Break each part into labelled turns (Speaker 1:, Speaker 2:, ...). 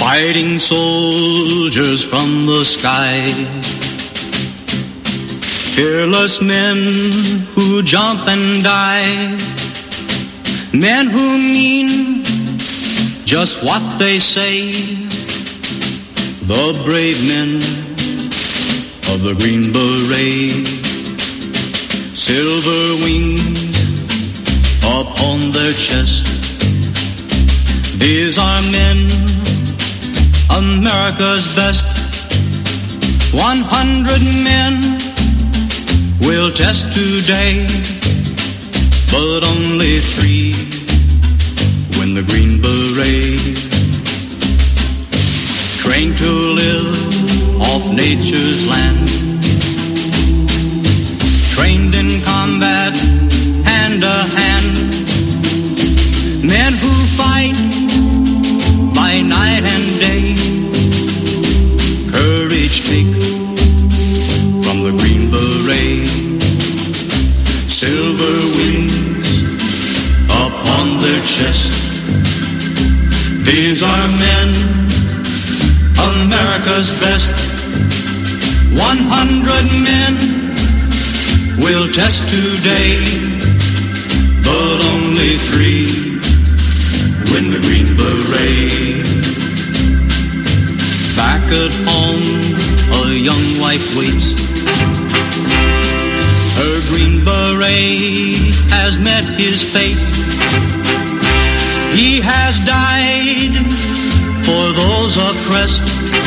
Speaker 1: Fighting soldiers from the sky, fearless men who jump and die, men who mean just what they say, the brave men of the Green Beret, silver wings upon their chest. These are men, America's best. 100 men will test today, but only 3 win the Green Beret. Trained to live off nature's land, trained in combat hand to hand, men who fight by night and day, courage take from the Green Beret, silver wings upon their chest. These are men, America's best. 100 men will test today, but only 3 win the Green Beret. Back at home, a young wife waits. Her Green Beret has met his fate. He has died for those oppressed,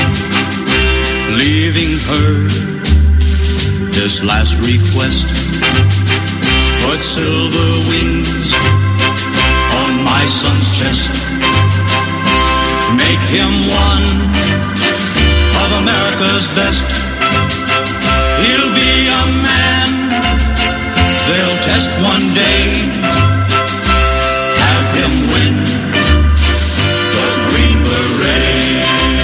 Speaker 1: leaving her this last request. Put silver wings on my son's chest. Make him one of America's best. He'll be a man they'll test one day. Have him win the Green Beret.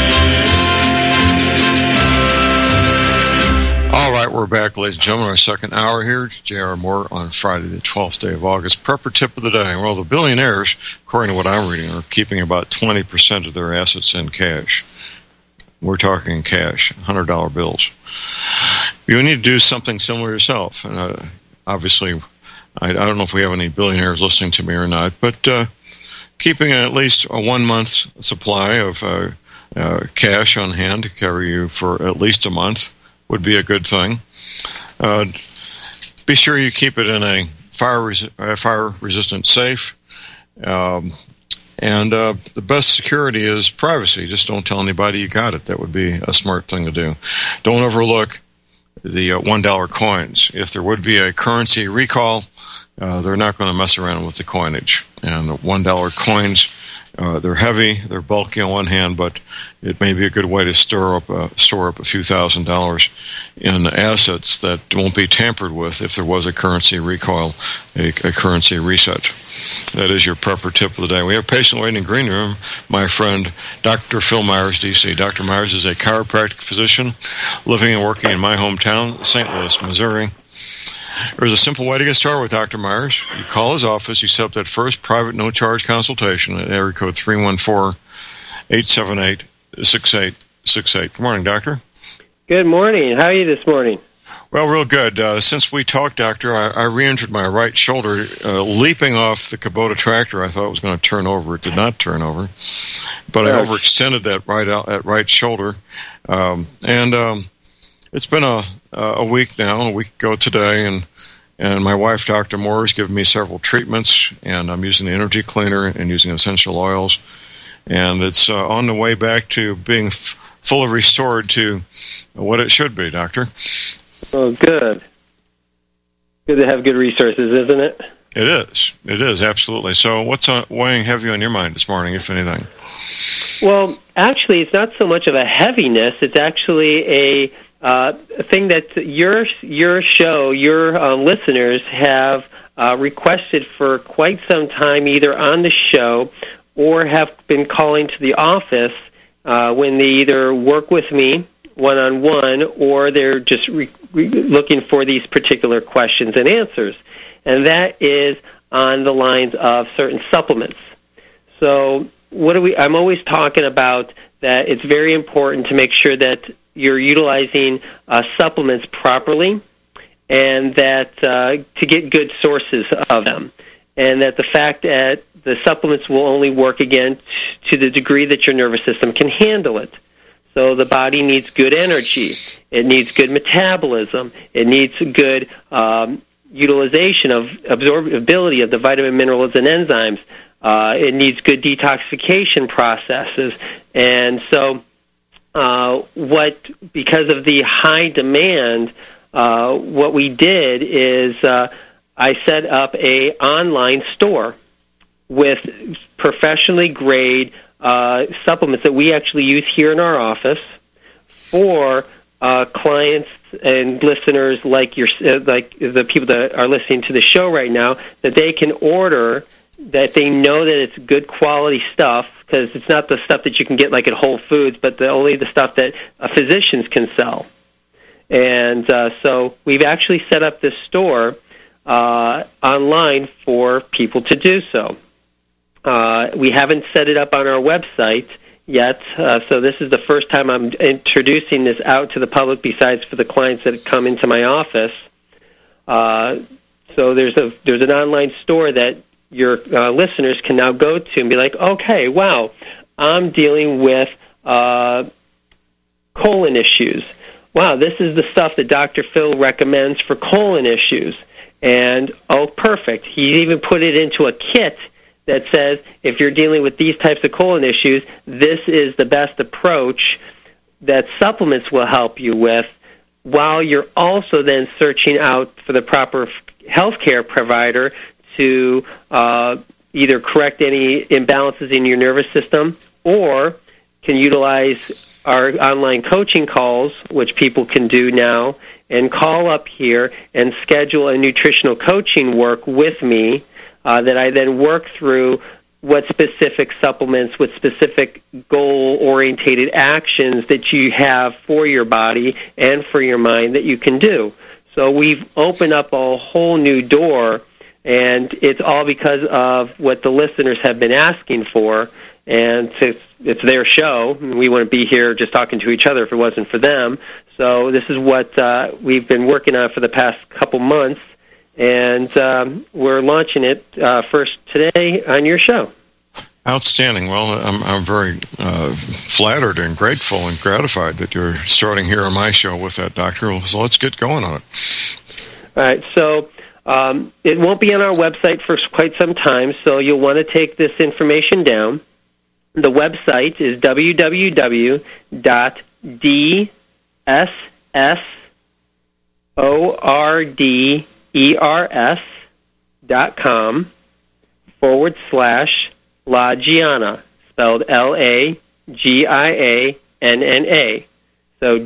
Speaker 2: All right, we're back, ladies and gentlemen, our second hour here. J.R. Moore on Friday, the 12th day of August. Prepper tip of the day. Well, the billionaires, according to what I'm reading, are keeping about 20% of their assets in cash. We're talking cash, $100 bills. You need to do something similar yourself. And obviously, I don't know if we have any billionaires listening to me or not, but keeping at least a 1 month supply of cash on hand to carry you for at least a month would be a good thing. Be sure you keep it in a fire-resistant safe. And the best security is privacy. Just don't tell anybody you got it. That would be a smart thing to do. Don't overlook the $1 coins. If there would be a currency recall, they're not going to mess around with the coinage. And the $1 coins, they're heavy, they're bulky on one hand, but it may be a good way to store up a few $1,000s in assets that won't be tampered with if there was a currency recall, a currency reset. That is your prepper tip of the day. We have a patient waiting in the green room, my friend Dr. Phil Myers, D.C. Dr. Myers is a chiropractic physician living and working in my hometown, St. Louis, Missouri. There's a simple way to get started with Dr. Myers. You call his office, you set up that first private no-charge consultation at area code 314-878-6868. Good morning, Doctor.
Speaker 3: Good morning. How are you this morning?
Speaker 2: Well, real good. Since we talked, Doctor, I re-injured my right shoulder. Leaping off the Kubota tractor, I thought it was going to turn over. It did not turn over. But I overextended that right shoulder. It's been a week now, a week ago today, and my wife, Dr. Moore, has given me several treatments, and I'm using the energy cleaner and using essential oils. And it's on the way back to being fully restored to what it should be, Doctor.
Speaker 3: Oh, good. Good to have good resources, isn't it?
Speaker 2: It is. It is, absolutely. So what's weighing heavy on your mind this morning, if anything?
Speaker 3: Well, actually, it's not so much of a heaviness. It's actually a thing that your show, your listeners have requested for quite some time, either on the show or have been calling to the office when they either work with me one-on-one or they're just looking for these particular questions and answers. And that is on the lines of certain supplements. So I'm always talking about that it's very important to make sure that you're utilizing supplements properly, and that to get good sources of them, and that the fact that the supplements will only work, again, to the degree that your nervous system can handle it. So the body needs good energy. It needs good metabolism. It needs good utilization of absorbability of the vitamin, minerals, and enzymes. It needs good detoxification processes. And so because of the high demand, what we did is I set up a online store with professionally grade supplements that we actually use here in our office for clients and listeners like the people that are listening to the show right now, that they can order, that they know that it's good quality stuff, because it's not the stuff that you can get like at Whole Foods, but only the stuff that physicians can sell. And so we've actually set up this store online for people to do so. We haven't set it up on our website yet, so this is the first time I'm introducing this out to the public, besides for the clients that come into my office. So there's an online store that your listeners can now go to and be like, okay, wow, I'm dealing with colon issues. Wow, this is the stuff that Dr. Phil recommends for colon issues. And, oh, perfect. He even put it into a kit that says, if you're dealing with these types of colon issues, this is the best approach that supplements will help you with, while you're also then searching out for the proper healthcare provider to either correct any imbalances in your nervous system, or can utilize our online coaching calls, which people can do now, and call up here and schedule a nutritional coaching work with me that I then work through what specific supplements, what specific goal-orientated actions that you have for your body and for your mind that you can do. So we've opened up a whole new door, and it's all because of what the listeners have been asking for, and it's their show. We wouldn't be here just talking to each other if it wasn't for them. So this is what we've been working on for the past couple months, and we're launching it first today on your show.
Speaker 2: Outstanding. Well, I'm very flattered and grateful and gratified that you're starting here on my show with that, Doctor. So let's get going on it.
Speaker 3: All right. So it won't be on our website for quite some time, so you'll want to take this information down. The website is www.dssorders.com/La Gianna, spelled LAGIANNA. So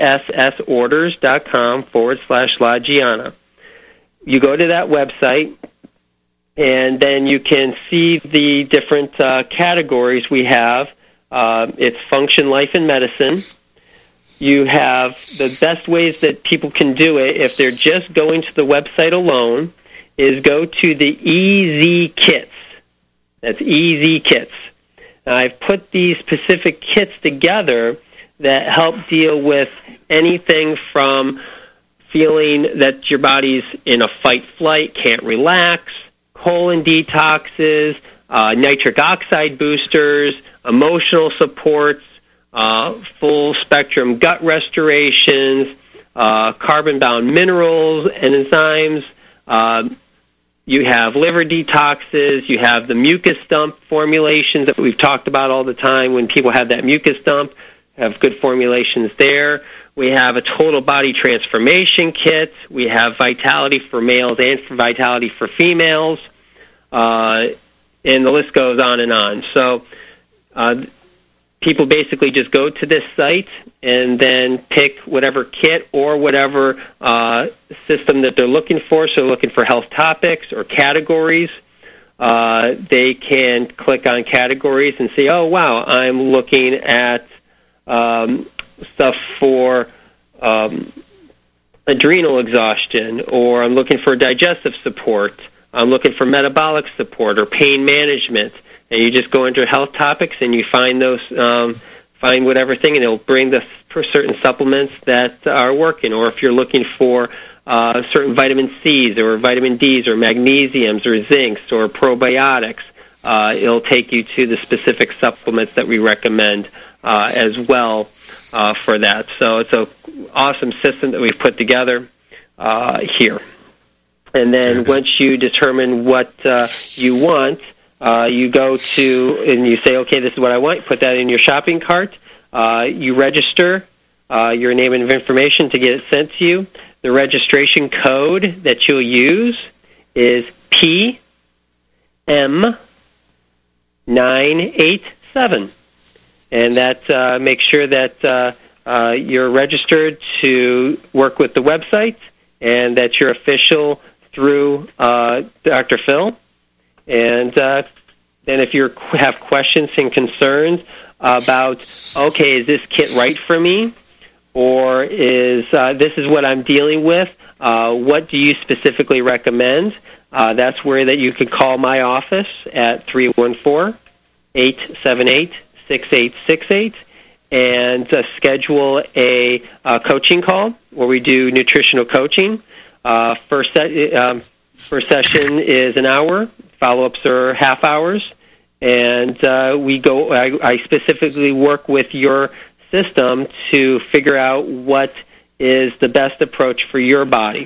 Speaker 3: dssorders.com/La Gianna. You go to that website, and then you can see the different categories we have. It's function, life, and medicine. You have the best ways that people can do it, if they're just going to the website alone, is go to the EZ Kits. That's EZ Kits. Now, I've put these specific kits together that help deal with anything from feeling that your body's in a fight-flight, can't relax, colon detoxes, nitric oxide boosters, emotional supports, full-spectrum gut restorations, carbon-bound minerals and enzymes. You have liver detoxes. You have the mucus dump formulations that we've talked about all the time. When people have that mucus dump, have good formulations there. We have a total body transformation kit. We have vitality for males and for vitality for females. And the list goes on and on. So people basically just go to this site and then pick whatever kit or whatever system that they're looking for. So looking for health topics or categories. They can click on categories and say, oh, wow, I'm looking at stuff for adrenal exhaustion, or I'm looking for digestive support. I'm looking for metabolic support or pain management. And you just go into health topics and you find those find whatever thing, and it'll bring the certain supplements that are working. Or if you're looking for certain vitamin C's or vitamin D's or magnesiums or zincs or probiotics, it'll take you to the specific supplements that we recommend as well for that. So it's an awesome system that we've put together here. And then once you determine what you want, you go to, and you say, okay, this is what I want. You put that in your shopping cart. You register your name and information to get it sent to you. The registration code that you'll use is PM987. And that makes sure that you're registered to work with the website and that you're official through Dr. Phil. And then if you have questions and concerns about, okay, is this kit right for me? Or is this is what I'm dealing with? What do you specifically recommend? That's where that you can call my office at 314-878-6868 and schedule a coaching call where we do nutritional coaching. First session is an hour. Follow-ups are half hours. And I specifically work with your system to figure out what is the best approach for your body.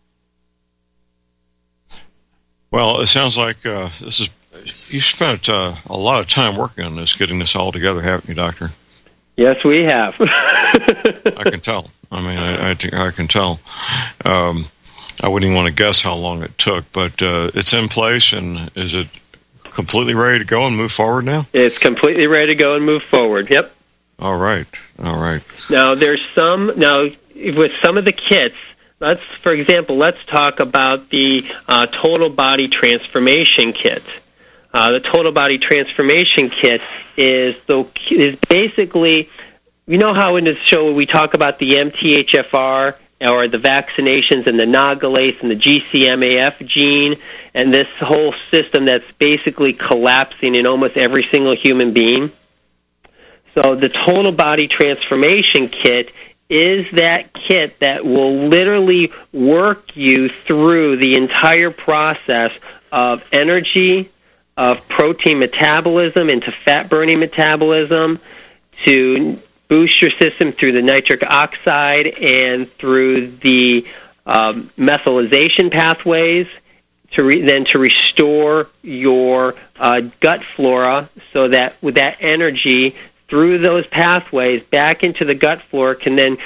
Speaker 2: Well, it sounds like you spent a lot of time working on this, getting this all together, haven't you, Doctor?
Speaker 3: Yes, we have.
Speaker 2: I can tell. I mean, I can tell. I wouldn't even want to guess how long it took, but it's in place, and is it completely ready to go and move forward now?
Speaker 3: It's completely ready to go and move forward, yep.
Speaker 2: All right.
Speaker 3: Now, with some of the kits, for example, let's talk about the Total Body Transformation Kit. The Total Body Transformation Kit is basically, you know how in this show we talk about the MTHFR or the vaccinations and the Nagalase and the GCMAF gene and this whole system that's basically collapsing in almost every single human being? So the Total Body Transformation Kit is that kit that will literally work you through the entire process of energy, of protein metabolism into fat-burning metabolism, to boost your system through the nitric oxide and through the methylation pathways, then to restore your gut flora so that with that energy through those pathways back into the gut flora can then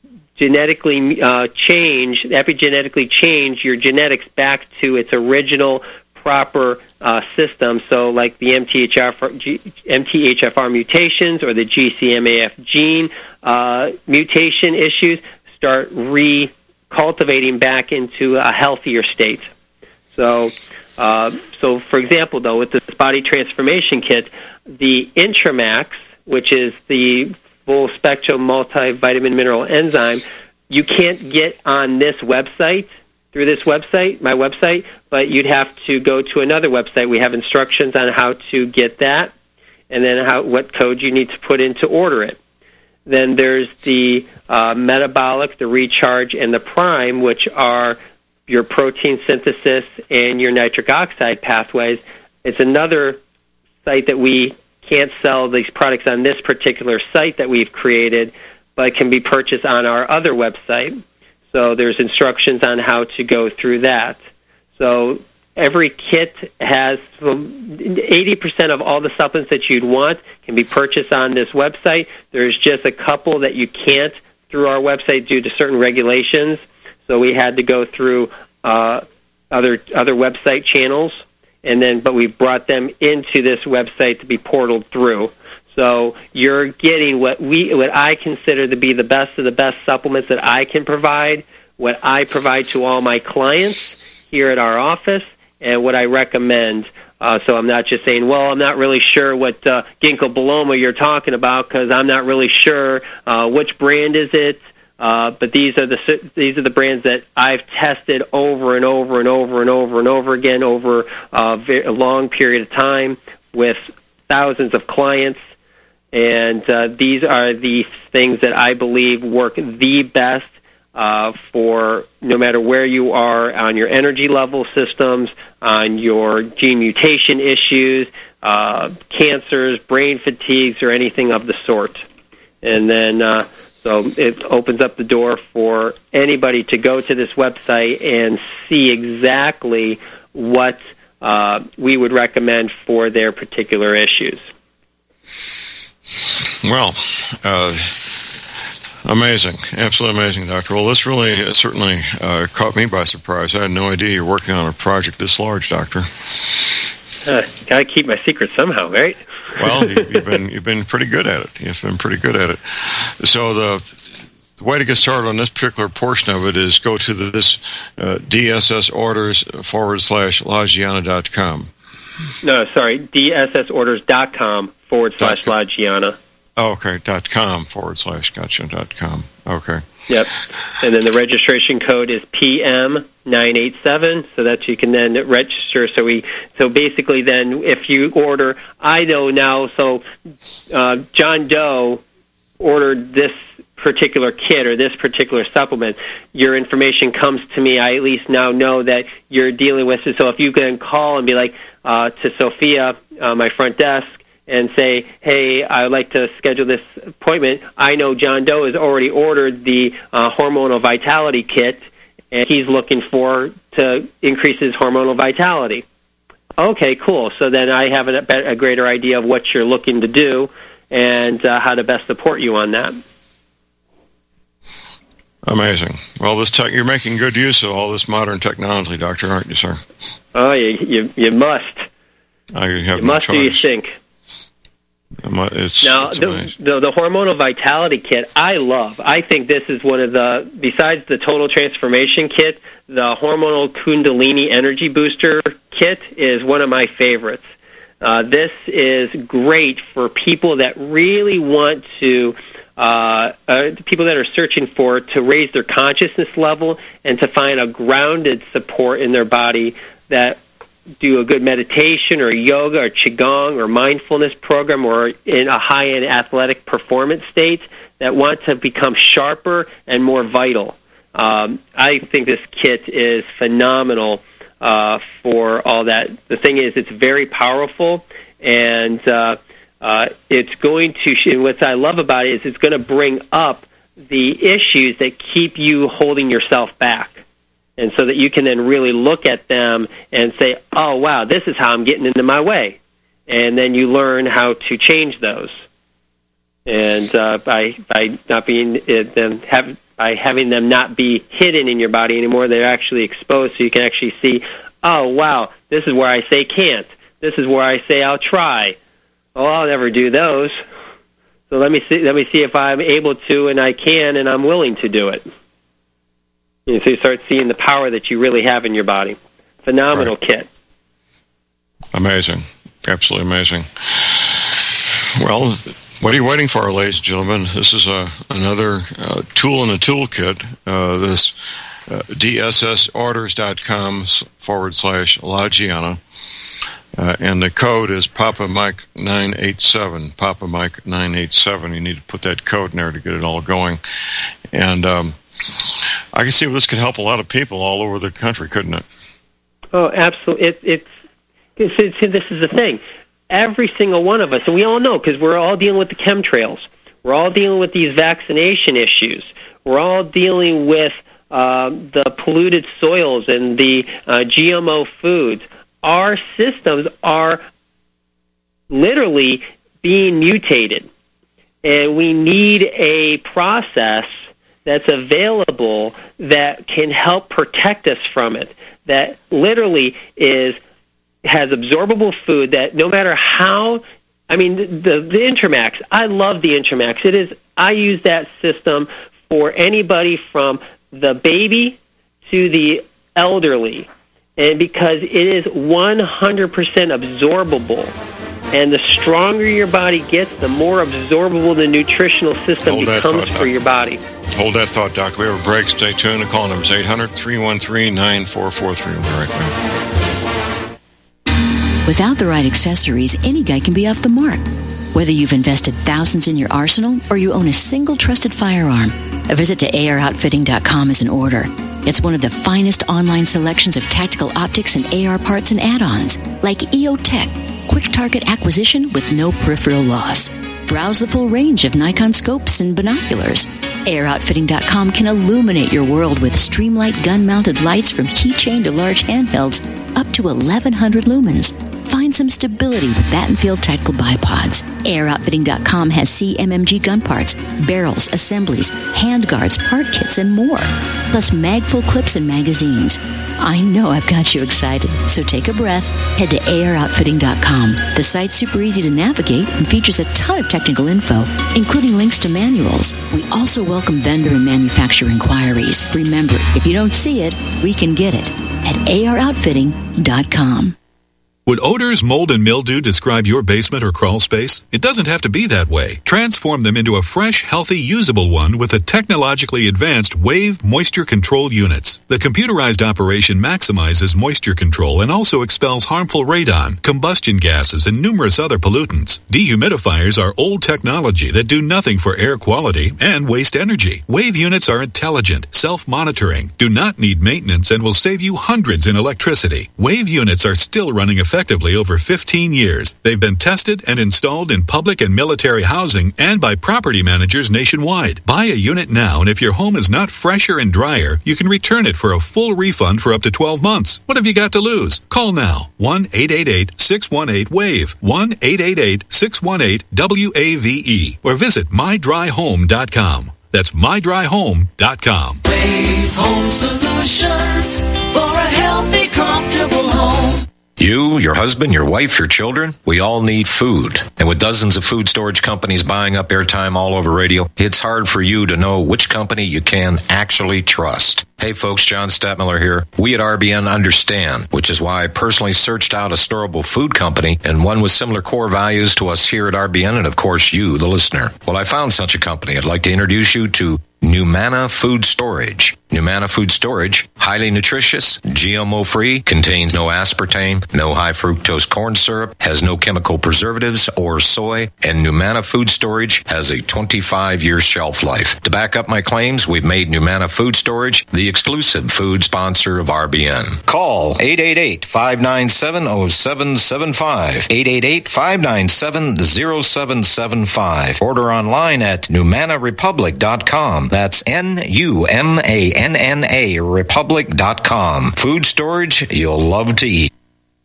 Speaker 3: epigenetically change your genetics back to its original proper system. So like the MTHFR mutations or the GCMAF gene mutation issues start recultivating back into a healthier state. So for example, though, with this body transformation kit, the Intramax, which is the full spectrum multivitamin mineral enzyme, you can't get on this website, through this website, my website, but you'd have to go to another website. We have instructions on how to get that and then what code you need to put in to order it. Then there's the metabolic, the recharge, and the prime, which are your protein synthesis and your nitric oxide pathways. It's another site that we can't sell these products on this particular site that we've created, but can be purchased on our other website. So there's instructions on how to go through that. So every kit has 80% of all the supplements that you'd want can be purchased on this website. There's just a couple that you can't through our website due to certain regulations. So we had to go through other website channels. But we've brought them into this website to be portaled through. So you're getting what I consider to be the best of the best supplements that I can provide, what I provide to all my clients here at our office, and what I recommend. So I'm not just saying, well, I'm not really sure what ginkgo biloba you're talking about because I'm not really sure which brand is it. But these are the brands that I've tested over and over and over and over and over again over a long period of time with thousands of clients, And these are the things that I believe work the best for no matter where you are on your energy level systems, on your gene mutation issues, cancers, brain fatigues, or anything of the sort. And then so it opens up the door for anybody to go to this website and see exactly what we would recommend for their particular issues.
Speaker 2: Well, amazing. Absolutely amazing, Doctor. Well, this really certainly caught me by surprise. I had no idea you were working on a project this large, Doctor.
Speaker 3: Got to keep my secret somehow, right?
Speaker 2: Well, you've been pretty good at it. You've been pretty good at it. So the way to get started on this particular portion of it is go to this DSSorders/LaGianna.com.
Speaker 3: No, sorry, DSSorders.com/LaGianna.
Speaker 2: Oh, okay, .com / gotcha.com. Okay.
Speaker 3: Yep. And then the registration code is PM987, so that you can then register. So basically then if you order, I know now, so John Doe ordered this particular kit or this particular supplement, your information comes to me. I at least now know that you're dealing with it. So if you can call and be like to Sophia, my front desk, and say, hey, I would like to schedule this appointment. I know John Doe has already ordered the hormonal vitality kit, and he's looking to increase his hormonal vitality. Okay, cool. So then I have a greater idea of what you're looking to do and how to best support you on that.
Speaker 2: Amazing. Well, you're making good use of all this modern technology, Doctor, aren't you, sir?
Speaker 3: Oh, you must.
Speaker 2: You
Speaker 3: must do you think.
Speaker 2: It's
Speaker 3: the hormonal vitality kit, I love. I think this is one of besides the total transformation kit, the hormonal Kundalini energy booster kit is one of my favorites. This is great for people that really want to, people that are searching to raise their consciousness level and to find a grounded support in their body that do a good meditation or yoga or qigong or mindfulness program or in a high-end athletic performance state that want to become sharper and more vital. I think this kit is phenomenal for all that. The thing is, it's very powerful, and it's going to, and what I love about it is it's going to bring up the issues that keep you holding yourself back. And so that you can then really look at them and say, oh, wow, this is how I'm getting into my way. And then you learn how to change those. And by having them not be hidden in your body anymore, they're actually exposed, so you can actually see, oh, wow, this is where I say can't. This is where I say I'll try. Oh, I'll never do those. So let me see if I'm able to and I can and I'm willing to do it. So you start seeing the power that you really have in your body. Phenomenal kit.
Speaker 2: Amazing. Absolutely amazing. Well, what are you waiting for, ladies and gentlemen? This is another tool in the toolkit. This DSSorders.com /LaGianna. And the code is Papa Mike 987. Papa Mike 987. You need to put that code in there to get it all going. And I can see this could help a lot of people all over the country, couldn't it?
Speaker 3: Oh, absolutely. This is the thing. Every single one of us, and we all know because we're all dealing with the chemtrails. We're all dealing with these vaccination issues. We're all dealing with the polluted soils and the GMO foods. Our systems are literally being mutated, and we need a process that's available that can help protect us from it, that literally has absorbable food that no matter how, I mean, the Intermax, I love the Intermax. I use that system for anybody from the baby to the elderly, and because it is 100% absorbable. And the stronger your body gets, the more absorbable the nutritional system becomes for your body.
Speaker 2: Hold that thought, Doc. We have a break. Stay tuned. The call number is 800-313-9443. We'll be right back.
Speaker 4: Without the right accessories, any guy can be off the mark. Whether you've invested thousands in your arsenal or you own a single trusted firearm, a visit to AROutfitting.com is in order. It's one of the finest online selections of tactical optics and AR parts and add-ons, like EOTech, quick target acquisition with no peripheral loss. Browse the full range of Nikon scopes and binoculars. AROutfitting.com can illuminate your world with Streamlight gun-mounted lights from keychain to large handhelds, up to 1,100 lumens. Find some stability with Battenfield Tactical Bipods. AROutfitting.com has CMMG gun parts, barrels, assemblies, handguards, part kits, and more. Plus mag-full clips and magazines. I know I've got you excited, so take a breath. Head to AROutfitting.com. The site's super easy to navigate and features a ton of technical info, including links to manuals. We also welcome vendor and manufacturer inquiries. Remember, if you don't see it, we can get it at AROutfitting.com.
Speaker 5: Would odors, mold, and mildew describe your basement or crawl space? It doesn't have to be that way. Transform them into a fresh, healthy, usable one with the technologically advanced Wave Moisture Control Units. The computerized operation maximizes moisture control and also expels harmful radon, combustion gases, and numerous other pollutants. Dehumidifiers are old technology that do nothing for air quality and waste energy. Wave units are intelligent, self-monitoring, do not need maintenance, and will save you hundreds in electricity. Wave units are still running effectively over 15 years. They've been tested and installed in public and military housing and by property managers nationwide. Buy a unit now, and if your home is not fresher and drier, you can return it for a full refund for up to 12 months. What have you got to lose? Call now. 1-888-618-WAVE. 1-888-618-WAVE. Or visit mydryhome.com. That's mydryhome.com.
Speaker 6: Wave Home Solutions for a healthy, comfortable home.
Speaker 7: You, your husband, your wife, your children, we all need food. And with dozens of food storage companies buying up airtime all over radio, it's hard for you to know which company you can actually trust. Hey folks, John Stadtmiller here. We at RBN understand, which is why I personally searched out a storable food company and one with similar core values to us here at RBN and of course you, the listener. Well, I found such a company. I'd like to introduce you to Numana Food Storage. Numana Food Storage, highly nutritious, GMO-free, contains no aspartame, no high-fructose corn syrup, has no chemical preservatives or soy, and Numana Food Storage has a 25-year shelf life. To back up my claims, we've made Numana Food Storage the exclusive food sponsor of RBN. Call 888-597-0775, 888-597-0775. Order online at NumanaRepublic.com. That's NUMANNA Republic.com. Food storage you'll love to eat.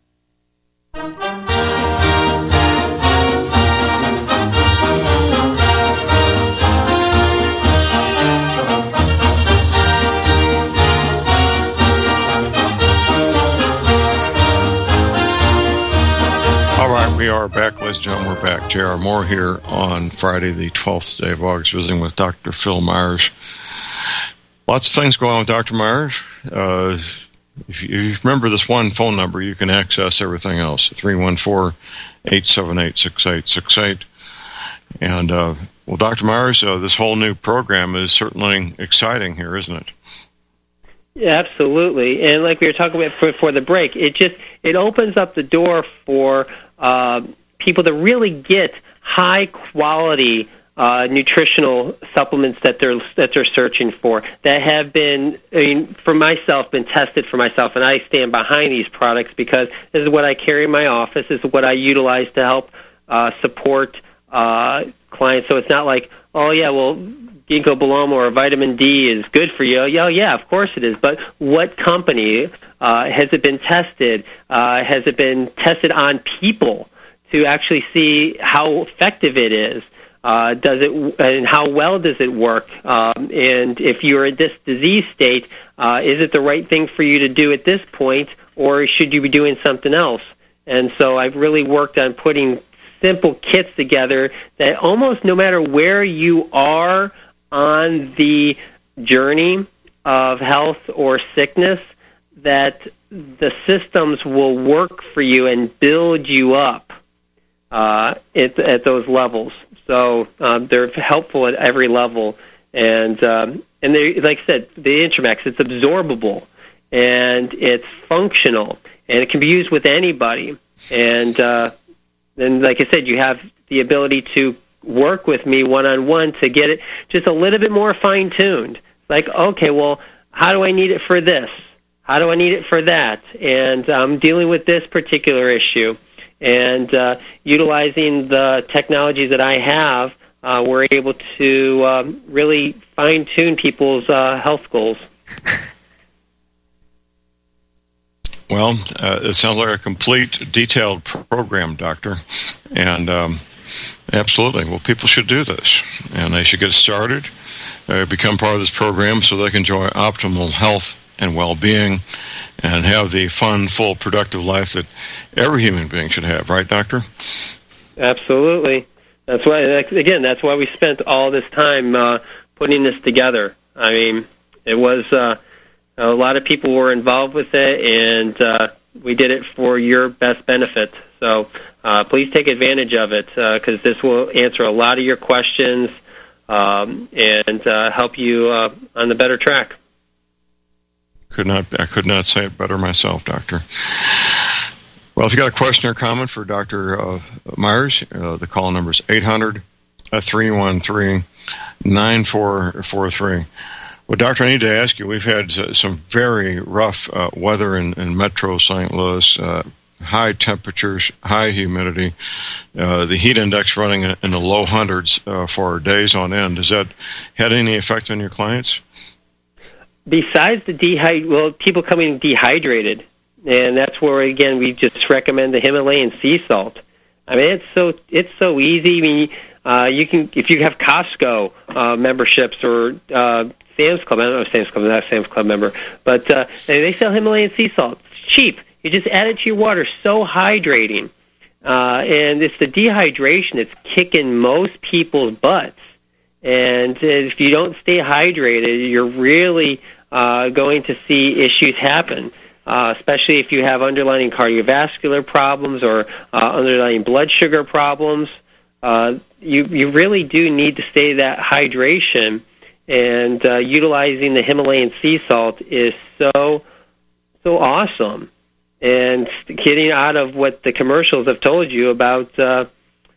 Speaker 2: We are back, ladies and gentlemen. We're back. J.R. Moore here on Friday, the 12th day of August, visiting with Dr. Phil Myers. Lots of things going on with Dr. Myers. If you remember this one phone number, you can access everything else, 314-878-6868. And, well, Dr. Myers, this whole new program is certainly exciting here, isn't it?
Speaker 3: Yeah, absolutely. And like we were talking about before the break, it opens up the door for people to really get high quality nutritional supplements that they're searching for, that have been, for myself, been tested for myself, and I stand behind these products because this is what I carry in my office. This is what I utilize to help support clients. So it's not like, oh yeah, well, ginkgo biloba or vitamin D is good for you. Yeah, of course it is. But what company has it been tested? Has it been tested on people to actually see how effective it is? Does it, and how well does it work? And if you're in this disease state, is it the right thing for you to do at this point, or should you be doing something else? And so I've really worked on putting simple kits together that almost no matter where you are on the journey of health or sickness, that the systems will work for you and build you up at those levels. So they're helpful at every level, and they, like I said, the Intramax, it's absorbable and it's functional and it can be used with anybody. And then, like I said, you have the ability to work with me one-on-one to get it just a little bit more fine-tuned. Like, okay, well, how do I need it for this? How do I need it for that? And I'm dealing with this particular issue. And utilizing the technologies that I have, we're able to really fine-tune people's health goals.
Speaker 2: Well, it sounds like a complete, detailed program, Doctor. And absolutely, well, people should do this. And they should get started, become part of this program so they can enjoy optimal health and well-being and have the fun, full, productive life that every human being should have. Right, Doctor?
Speaker 3: Absolutely. That's why we spent all this time putting this together. I mean, it was a lot of people were involved with it, and we did it for your best benefit. So please take advantage of it because this will answer a lot of your questions and help you on the better track.
Speaker 2: I could not say it better myself, Doctor. Well, if you got a question or comment for Dr. Myers, the call number is 800-313-9443. Well, Doctor, I need to ask you, we've had some very rough weather in Metro St. Louis, high temperatures, high humidity, the heat index running in the low hundreds for days on end. Has that had any effect on your clients?
Speaker 3: Besides the people coming dehydrated, and that's where, again, we just recommend the Himalayan sea salt. I mean, it's so easy. I mean, you can, if you have Costco memberships or Sam's Club. I don't know if Sam's Club is not a Sam's Club member, but they sell Himalayan sea salt. It's cheap. You just add it to your water. So hydrating, and it's the dehydration that's kicking most people's butts. And if you don't stay hydrated, you're really going to see issues happen, especially if you have underlying cardiovascular problems or underlying blood sugar problems. You really do need to stay that hydration, and utilizing the Himalayan sea salt is so awesome. And getting out of what the commercials have told you about the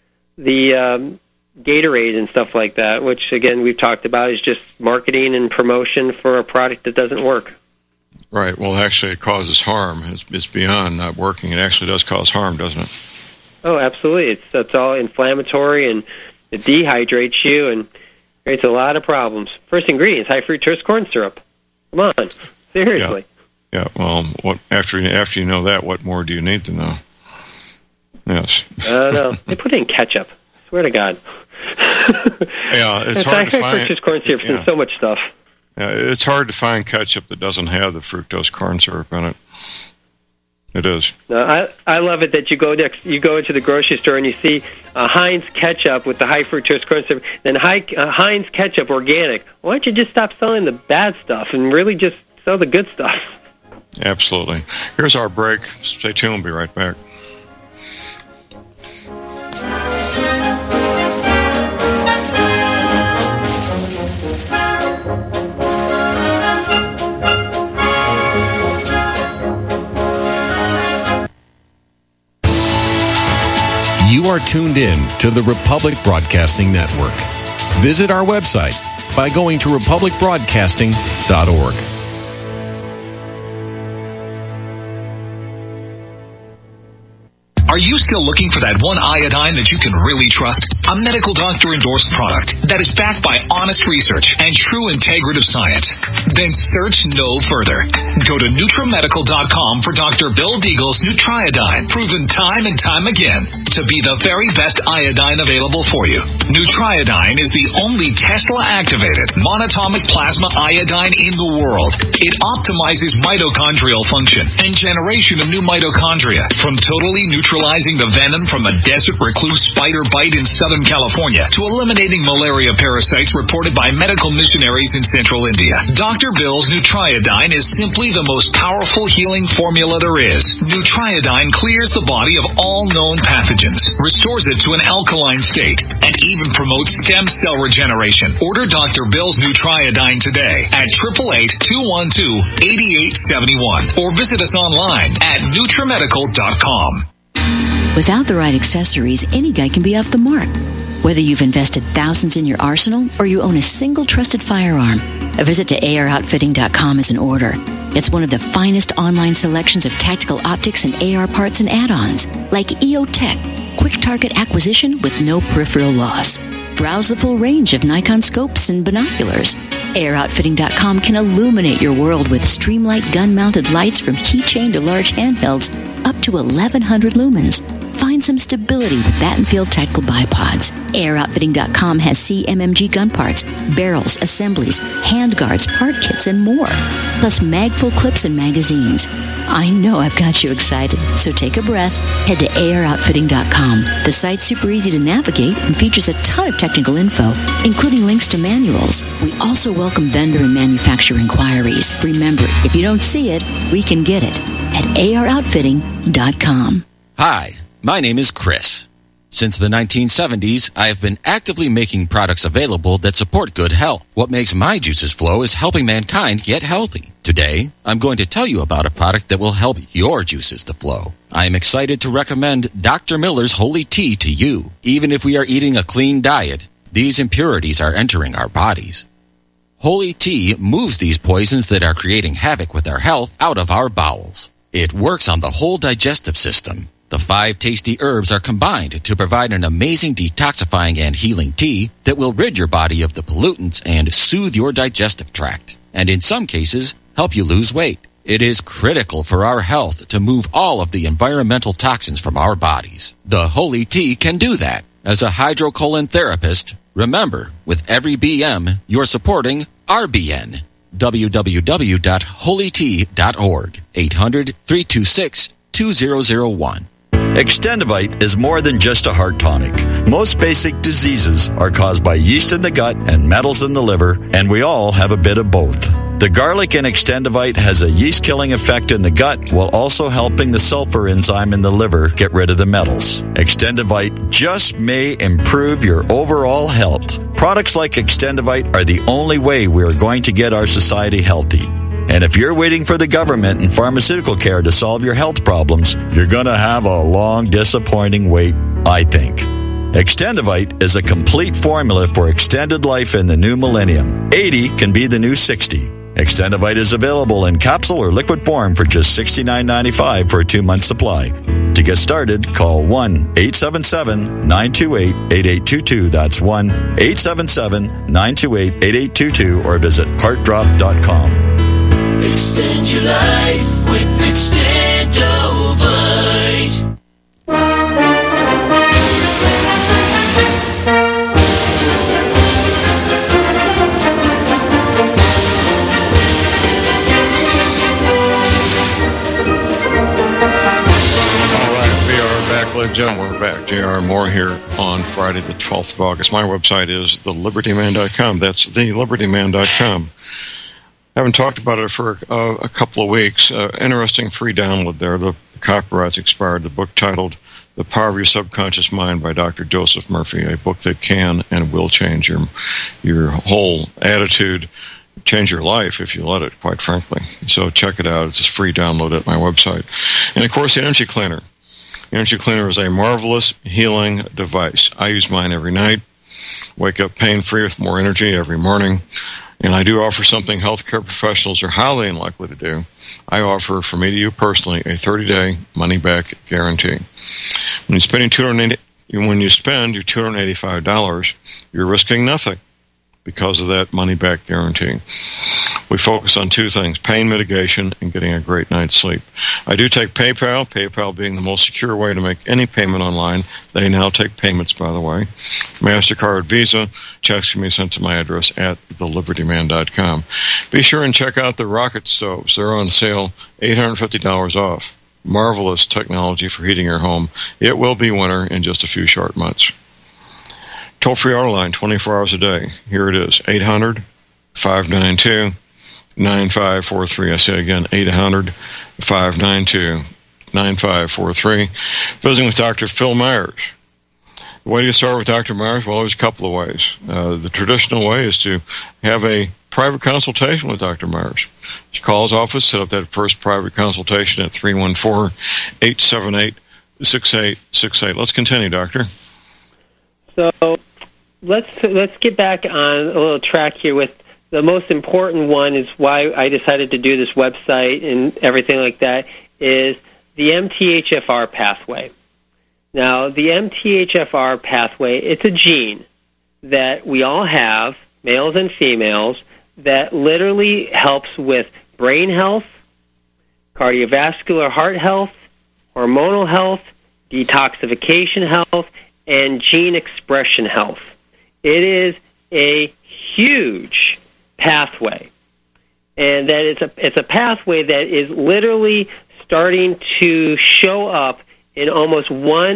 Speaker 3: Gatorade and stuff like that, which, again, we've talked about, is just marketing and promotion for a product that doesn't work.
Speaker 2: Right. Well, actually, it causes harm. It's beyond not working. It actually does cause harm, doesn't it? Oh, absolutely. It's all inflammatory, and it dehydrates you and creates a lot of problems. First ingredient is high fructose corn syrup. Come on. Seriously. Yeah. Well, after you know that, what more do you need to know? Yes. I don't know. They put it in ketchup. Swear to God. Yeah, it's hard to find. Fructose corn syrup in so much stuff. Yeah, it's hard to find ketchup that doesn't have the fructose corn syrup in it. It is. I love it that you go into the grocery store and you see Heinz ketchup with the high fructose corn syrup, then Heinz ketchup organic. Why don't you just stop selling the bad stuff and really just sell the good stuff? Absolutely. Here's our break. Stay tuned. We'll be right back.
Speaker 8: You are tuned in to the Republic Broadcasting Network. Visit our website by going to republicbroadcasting.org.
Speaker 9: Are you still looking for that one iodine that you can really trust? A medical doctor-endorsed product that is backed by honest research and true integrative science? Then search no further. Go to NutriMedical.com for Dr. Bill Deagle's Nutriodine, proven time and time again to be the very best iodine available for you. Nutriodine is the only Tesla-activated monatomic plasma iodine in the world. It optimizes mitochondrial function and generation of new mitochondria, from totally neutralizing the venom from a desert recluse spider bite in Southern California to eliminating malaria parasites reported by medical missionaries in central India. Dr. Bill's Nutriodine is simply the most powerful healing formula there is. Nutriodine clears the body of all known pathogens, restores it to an alkaline state, and even promotes stem cell regeneration. Order Dr. Bill's Nutriodine today at 888-212-8871 or visit us online at NutriMedical.com.
Speaker 4: Without the right accessories, any guy can be off the mark. Whether you've invested thousands in your arsenal or you own a single trusted firearm, a visit to AROutfitting.com is in order. It's one of the finest online selections of tactical optics and AR parts and add-ons, like EOTech, quick target acquisition with no peripheral loss. Browse the full range of Nikon scopes and binoculars. AROutfitting.com can illuminate your world with Streamlight gun-mounted lights from keychain to large handhelds, up to 1,100 lumens. Find some stability with Battenfield tactical bipods. AirOutfitting.com has CMMG gun parts, barrels, assemblies, handguards, part kits, and more. Plus mag-full clips and magazines. I know I've got you excited, so take a breath. Head to AirOutfitting.com. The site's super easy to navigate and features a ton of technical info, including links to manuals. We also welcome vendor and manufacturer inquiries. Remember, if you don't see it, we can get it at AirOutfitting.com.
Speaker 10: Hi. My name is Chris. Since the 1970s, I have been actively making products available that support good health. What makes my juices flow is helping mankind get healthy. Today, I'm going to tell you about a product that will help your juices to flow. I am excited to recommend Dr. Miller's Holy Tea to you. Even if we are eating a clean diet, these impurities are entering our bodies. Holy Tea moves these poisons that are creating havoc with our health out of our bowels. It works on the whole digestive system. The 5 tasty herbs are combined to provide an amazing detoxifying and healing tea that will rid your body of the pollutants and soothe your digestive tract, and in some cases, help you lose weight. It is critical for our health to move all of the environmental toxins from our bodies. The Holy Tea can do that. As a hydrocolon therapist, remember, with every BM, you're supporting RBN. www.holytea.org. 800-326-2001.
Speaker 11: Extendivite is more than just a heart tonic. Most basic diseases are caused by yeast in the gut and metals in the liver, and we all have a bit of both. The garlic in Extendivite has a yeast-killing effect in the gut while also helping the sulfur enzyme in the liver get rid of the metals. Extendivite just may improve your overall health. Products like Extendivite are the only way we are going to get our society healthy. And if you're waiting for the government and pharmaceutical care to solve your health problems, you're going to have a long, disappointing wait, I think. Extendivite is a complete formula for extended life in the new millennium. 80 can be the new 60. Extendivite is available in capsule or liquid form for just $69.95 for a 2-month supply. To get started, call 1-877-928-8822. That's 1-877-928-8822 or visit heartdrop.com.
Speaker 6: Extend your life with Extendovite.
Speaker 2: Ladies and gentlemen, we're back. J.R. Moore here on Friday the 12th of August. My website is thelibertyman.com. That's thelibertyman.com. I haven't talked about it for a couple of weeks. Interesting free download there. The copyright's expired. The book titled The Power of Your Subconscious Mind by Dr. Joseph Murphy, a book that can and will change your whole attitude, change your life if you let it, quite frankly. So check it out. It's a free download at my website. And, of course, the Energy Cleaner. The Energy Cleaner is a marvelous healing device. I use mine every night. Wake up pain-free with more energy every morning. And I do offer something healthcare professionals are highly unlikely to do. I offer, from me to you personally, a 30-day money-back guarantee. When you spend your $285, you're risking nothing because of that money-back guarantee. We focus on 2 things, pain mitigation and getting a great night's sleep. I do take PayPal, PayPal being the most secure way to make any payment online. They now take payments, by the way. MasterCard, Visa, checks can be sent to my address at thelibertyman.com. Be sure and check out the rocket stoves. They're on sale, $850 off. Marvelous technology for heating your home. It will be winter in just a few short months. Toll-free auto line, 24 hours a day. Here it is, 800-592-9543. I say again, 800-592-9543. Visiting with Dr. Phil Myers. The way to start with Dr. Myers, well, there's a couple of ways. The traditional way is to have a private consultation with Dr. Myers. Just call his office, set up that first private consultation at 314-878-9790. 6868. Let's continue, Doctor.
Speaker 3: So let's get back on a little track here with the most important one is why I decided to do this website and everything like that is the MTHFR pathway. Now, the MTHFR pathway, it's a gene that we all have, males and females, that literally helps with brain health, cardiovascular heart health, hormonal health, detoxification health, and gene expression health. It is a huge pathway, and that it's a pathway that is literally starting to show up in almost one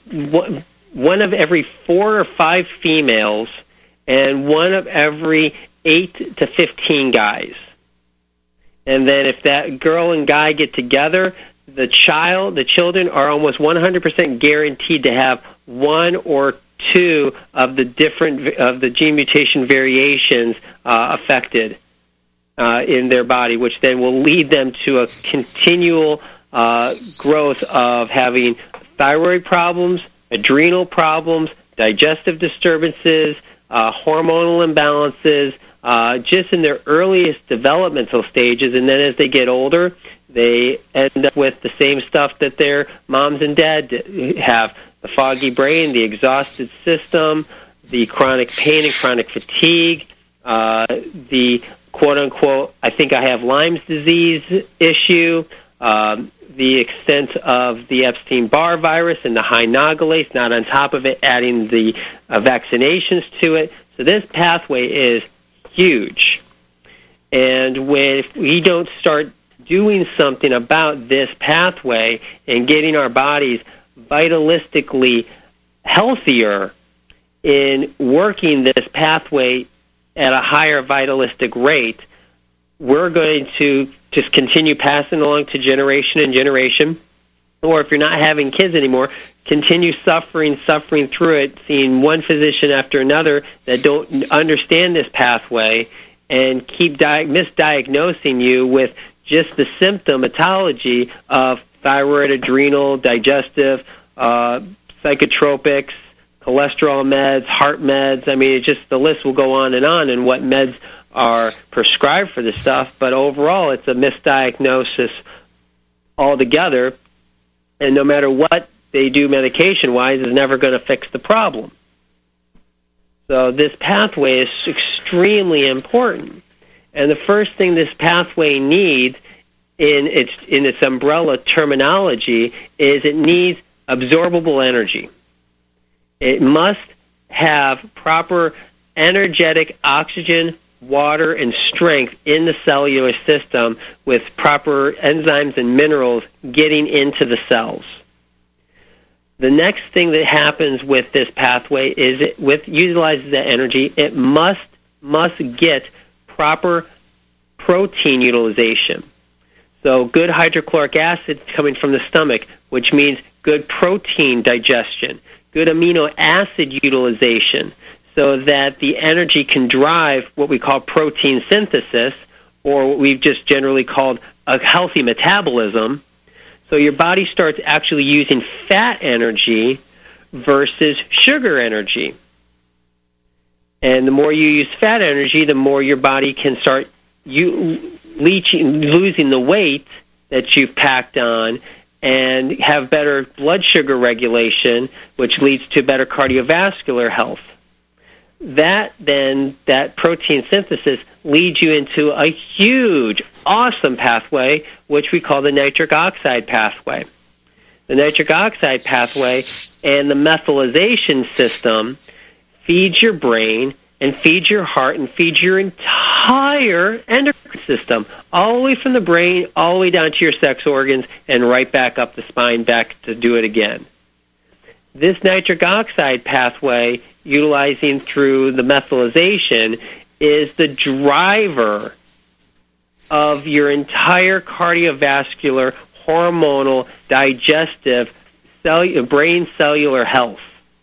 Speaker 3: of every 4 or 5 females and one of every 8 to 15 guys. And then if that girl and guy get together, the children are almost 100% guaranteed to have 1 or 2 of the gene mutation variations affected in their body, which then will lead them to a continual growth of having thyroid problems, adrenal problems, digestive disturbances, hormonal imbalances, just in their earliest developmental stages. And then as they get older, they end up with the same stuff that their moms and dad have: the foggy brain, the exhausted system, the chronic pain and chronic fatigue, the quote-unquote, I think I have Lyme's disease issue, the extent of the Epstein-Barr virus and the high nagalase, not on top of it, adding the vaccinations to it. So this pathway is huge. And if we don't start doing something about this pathway and getting our bodies vitalistically healthier in working this pathway at a higher vitalistic rate, we're going to just continue passing along to generation and generation. Or if you're not having kids anymore, continue suffering through it, seeing one physician after another that don't understand this pathway and keep misdiagnosing you with just the symptomatology of thyroid, adrenal, digestive, psychotropics, cholesterol meds, heart meds. I mean, the list will go on and what meds are prescribed for this stuff. But overall, it's a misdiagnosis altogether. And no matter what they do medication-wise, is never going to fix the problem. So this pathway is extremely important. And the first thing this pathway needs in its umbrella terminology is it needs absorbable energy. It must have proper energetic oxygen, water, and strength in the cellular system with proper enzymes and minerals getting into the cells. The next thing that happens with this pathway is it utilizes that energy. It must get proper protein utilization. So good hydrochloric acid coming from the stomach, which means good protein digestion, good amino acid utilization, so that the energy can drive what we call protein synthesis, or what we've just generally called a healthy metabolism. So your body starts actually using fat energy versus sugar energy. And the more you use fat energy, the more your body can start losing the weight that you've packed on and have better blood sugar regulation, which leads to better cardiovascular health. That protein synthesis leads you into a huge, awesome pathway, which we call the nitric oxide pathway. The nitric oxide pathway and the methylation system feeds your brain and feeds your heart and feeds your entire endocrine system, all the way from the brain, all the way down to your sex organs, and right back up the spine, back to do it again. This nitric oxide pathway, utilizing through the methylation, is the driver of your entire cardiovascular, hormonal, digestive, brain cellular health.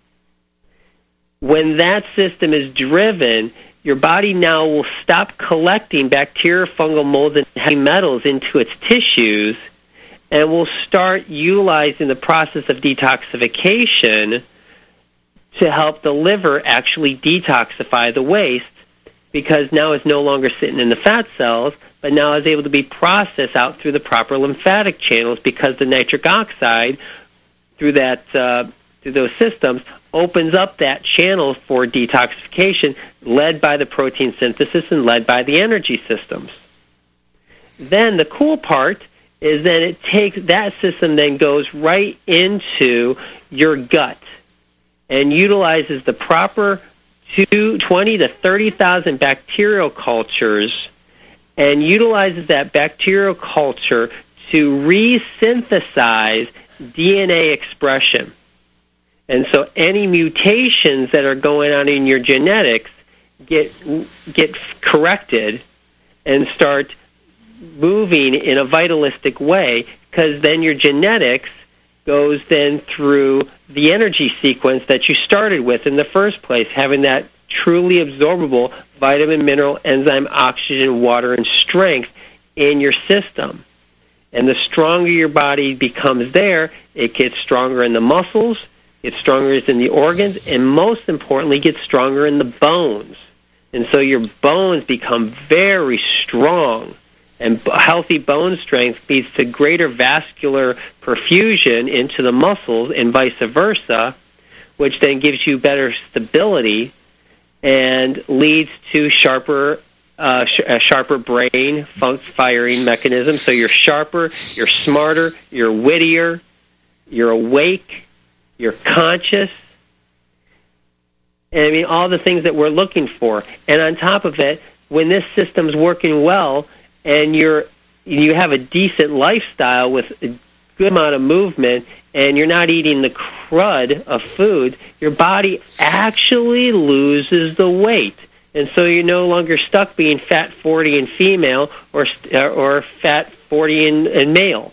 Speaker 3: When that system is driven, your body now will stop collecting bacteria, fungal molds, and heavy metals into its tissues, and we'll start utilizing the process of detoxification to help the liver actually detoxify the waste, because now it's no longer sitting in the fat cells, but now is able to be processed out through the proper lymphatic channels, because the nitric oxide through those systems opens up that channel for detoxification, led by the protein synthesis and led by the energy systems. Then the cool part is that it takes that system, then goes right into your gut and utilizes the proper 20 to 30,000 bacterial cultures, and utilizes that bacterial culture to resynthesize DNA expression. And so any mutations that are going on in your genetics get corrected and start moving in a vitalistic way, because then your genetics goes then through the energy sequence that you started with in the first place, having that truly absorbable vitamin, mineral, enzyme, oxygen, water, and strength in your system. And the stronger your body becomes there, it gets stronger in the muscles, gets stronger in the organs, and most importantly, gets stronger in the bones. And so your bones become very strong. And healthy bone strength leads to greater vascular perfusion into the muscles and vice versa, which then gives you better stability and leads to a sharper brain firing mechanism. So you're sharper, you're smarter, you're wittier, you're awake, you're conscious. And I mean, all the things that we're looking for. And on top of it, when this system's working well, and you have a decent lifestyle with a good amount of movement, and you're not eating the crud of food, your body actually loses the weight. And so you're no longer stuck being fat 40 in female or fat 40 in male.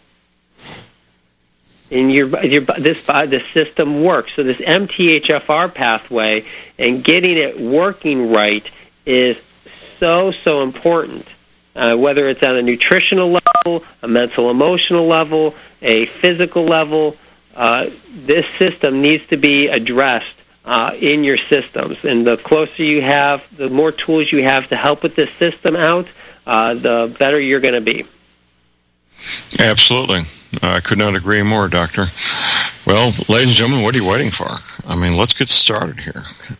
Speaker 3: And this system works. So this MTHFR pathway and getting it working right is so important. Whether it's on a nutritional level, a mental, emotional level, a physical level, this system needs to be addressed in your systems. And the closer you have, the more tools you have to help with this system out, the better you're going to be.
Speaker 2: Absolutely. I could not agree more, Doctor. Well, ladies and gentlemen, what are you waiting for? I mean, let's get started here.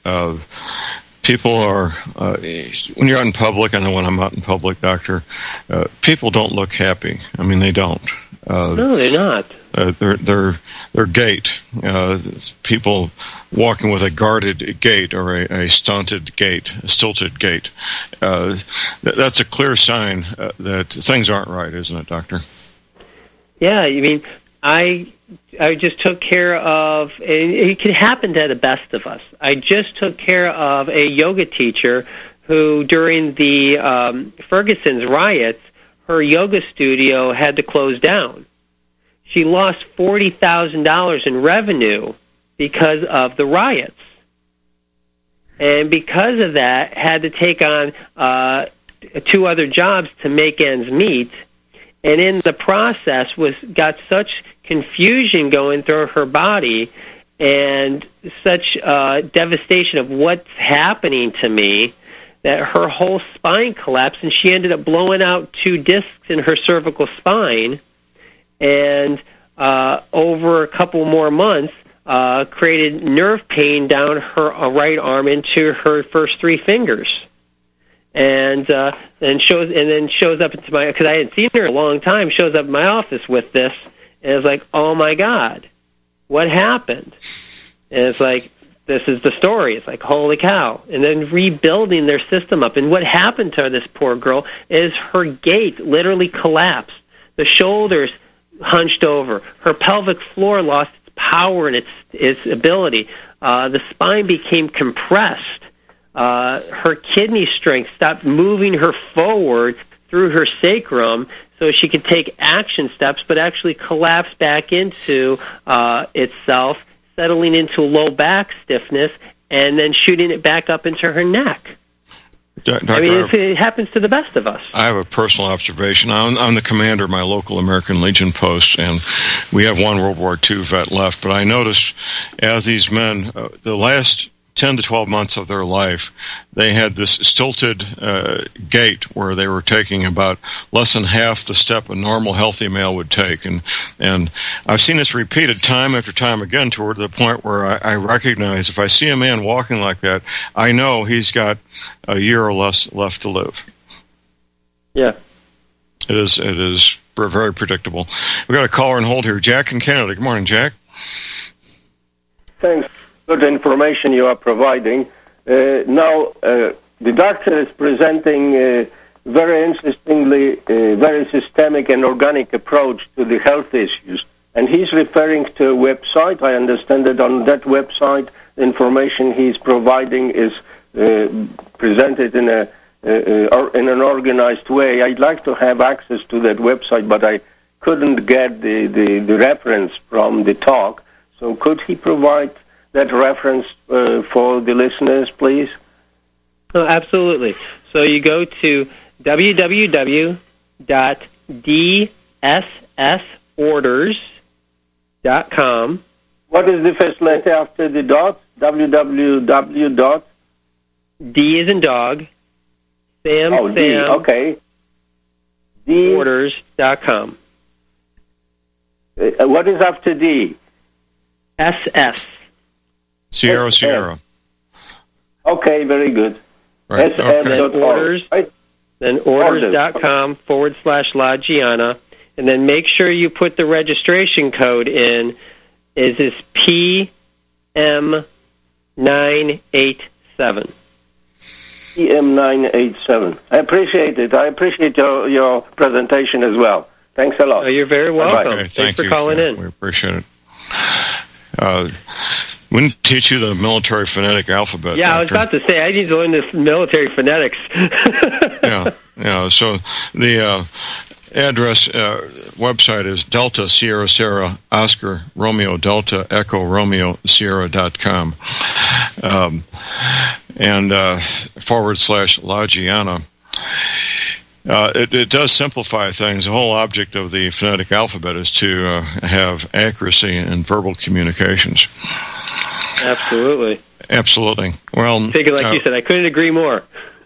Speaker 2: People are, when you're out in public, I know when I'm out in public, Doctor, people don't look happy. I mean, they don't.
Speaker 3: No, they're not.
Speaker 2: Their gait, people walking with a guarded gait or a stunted gait, a stilted gait. That's a clear sign that things aren't right, isn't it, Doctor?
Speaker 3: Yeah, I mean, I just took care of, and it can happen to the best of us. I just took care of a yoga teacher who, during the Ferguson's riots, her yoga studio had to close down. She lost $40,000 in revenue because of the riots. And because of that, had to take on 2 other jobs to make ends meet. And in the process got such confusion going through her body and such devastation of what's happening to me that her whole spine collapsed, and she ended up blowing out 2 discs in her cervical spine, and over a couple more months created nerve pain down her right arm into her first 3 fingers. And then shows up into my, because I hadn't seen her in a long time, shows up in my office with this, and it's like, oh my God, what happened? And it's like, this is the story. It's like, holy cow. And then rebuilding their system up. And what happened to this poor girl is her gait literally collapsed. The shoulders hunched over. Her pelvic floor lost its power and its ability. The spine became compressed. Her kidney strength stopped moving her forward through her sacrum so she could take action steps, but actually collapsed back into itself, settling into low back stiffness, and then shooting it back up into her neck.
Speaker 2: Doctor,
Speaker 3: I mean, it happens to the best of us.
Speaker 2: I have a personal observation. I'm the commander of my local American Legion post, and we have one World War II vet left. But I noticed as these men, the last 10 to 12 months of their life, they had this stilted gait where they were taking about less than half the step a normal healthy male would take. And I've seen this repeated time after time again toward the point where I recognize if I see a man walking like that, I know he's got a year or less left to live.
Speaker 3: Yeah.
Speaker 2: It is very predictable. We've got a caller on hold here. Jack in Canada. Good morning, Jack.
Speaker 12: Thanks. Good information you are providing. Now, the doctor is presenting very interestingly, very systemic and organic approach to the health issues. And he's referring to a website. I understand that on that website, the information he's providing is presented in an organized way. I'd like to have access to that website, but I couldn't get the reference from the talk. So could he provide that reference for the listeners, please?
Speaker 3: Oh, absolutely. So you go to www.dssorders.com.
Speaker 12: What is the first letter after the dot? www.
Speaker 3: D is in dog. Sam.
Speaker 12: D. Okay. D.
Speaker 3: Orders.com.
Speaker 12: What is after D?
Speaker 3: SS.
Speaker 2: Sierra.
Speaker 12: Okay, very good.
Speaker 2: Right.
Speaker 3: Then orders. Right? Then orders.com/La Gianna. And then make sure you put the registration code in. Is this PM987.
Speaker 12: PM987. I appreciate it. I appreciate your presentation as well. Thanks a lot.
Speaker 3: Oh, you're very welcome.
Speaker 2: Okay,
Speaker 3: Thanks for calling in.
Speaker 2: We appreciate it. We didn't teach you the military phonetic alphabet.
Speaker 3: Yeah,
Speaker 2: Doctor.
Speaker 3: I was about to say, I need to learn this military phonetics.
Speaker 2: Yeah. So the address, website is Delta Sierra Sierra Oscar Romeo Delta Echo Romeo Sierra.com. And /La Gianna. It does simplify things. The whole object of the phonetic alphabet is to have accuracy in verbal communications.
Speaker 3: Absolutely.
Speaker 2: Well,
Speaker 3: like you said, I couldn't agree more.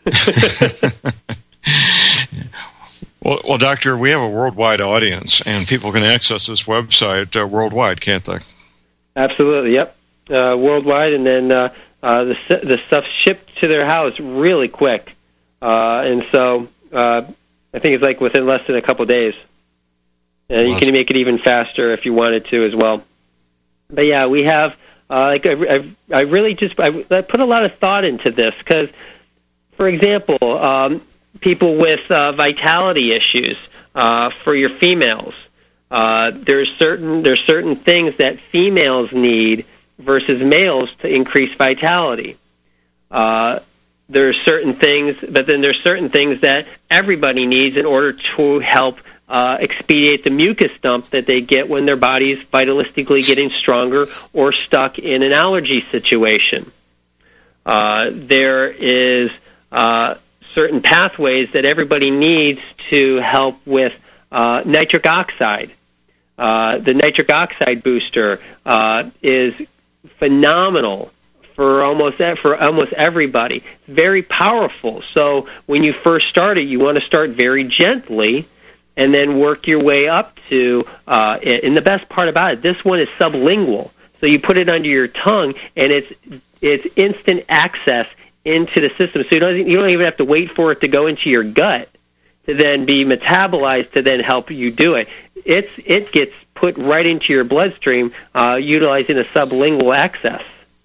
Speaker 2: Well, Doctor, we have a worldwide audience, and people can access this website worldwide, can't they?
Speaker 3: Absolutely, yep. Worldwide, and then the stuff shipped to their house really quick. And so I think it's like within less than a couple days. And you can make it even faster if you wanted to as well. But yeah, we have, I put a lot of thought into this because, for example, people with vitality issues for your females, there's certain things that females need versus males to increase vitality. There's certain things, but then there's certain things that everybody needs in order to help expedite the mucus dump that they get when their body's vitalistically getting stronger or stuck in an allergy situation. There is certain pathways that everybody needs to help with nitric oxide. The nitric oxide booster is phenomenal for almost everybody. It's very powerful. So when you first start it, you want to start very gently and then work your way up to, and the best part about it, this one is sublingual. So you put it under your tongue, and it's instant access into the system. So you don't even have to wait for it to go into your gut to then be metabolized to then help you do it. It gets put right into your bloodstream utilizing a sublingual access.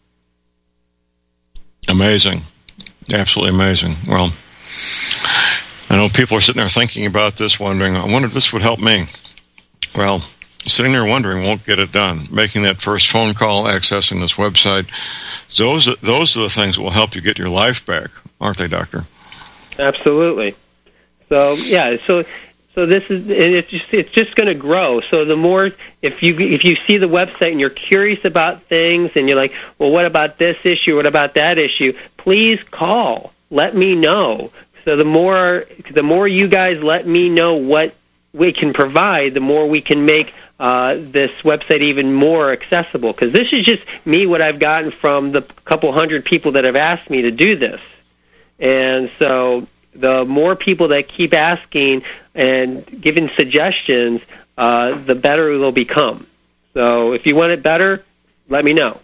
Speaker 2: Amazing. Absolutely amazing. Well, I know people are sitting there thinking about this, wondering, I wonder if this would help me. Well, sitting there wondering won't get it done. Making that first phone call, accessing this website, those are the things that will help you get your life back, aren't they, Doctor?
Speaker 3: Absolutely. So, yeah, so this is it's just going to grow. So the more if you see the website and you're curious about things and you're like, well, what about this issue? What about that issue? Please call let me know. So the more you guys let me know what we can provide, the more we can make this website even more accessible. Because this is just me, what I've gotten from the couple hundred people that have asked me to do this. And so the more people that keep asking and giving suggestions, the better it will become. So if you want it better, let me know.